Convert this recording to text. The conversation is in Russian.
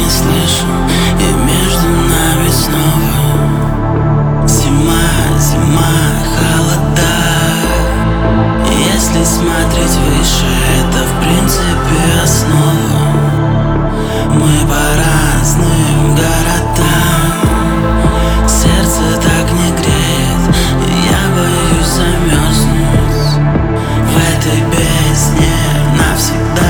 не слышу, и между нами снова зима, зима, холода. Если смотреть выше, это в принципе основа. Мы по разным городам, сердце так не греет, и я боюсь замерзнуть в этой бездне навсегда.